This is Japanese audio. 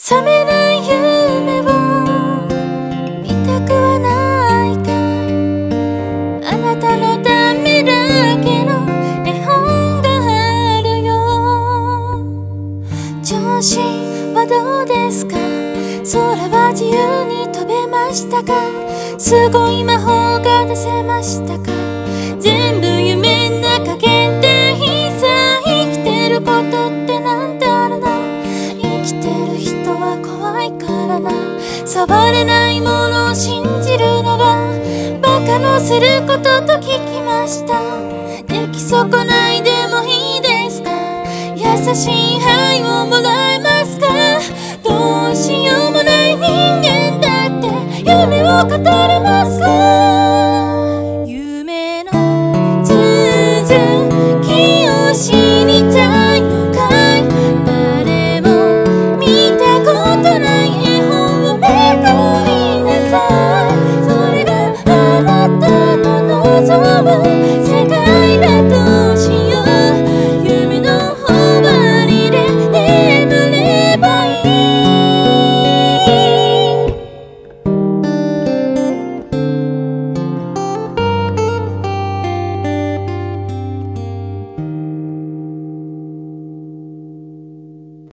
覚めない夢を見たくはないかい。あなたのためだけの絵本があるよ。調子はどうですか？空は自由に飛べましたか？すごい魔法が出せましたか？全部夢ん中限定品さ。生きてることってなんだろうな。生きてる人は怖いからな。触れないものを信じるのはバカのすることと聞きました。出来損ないでもいいですか？優しい愛をもらえますか？どうしようもない人間だって夢を語るわ。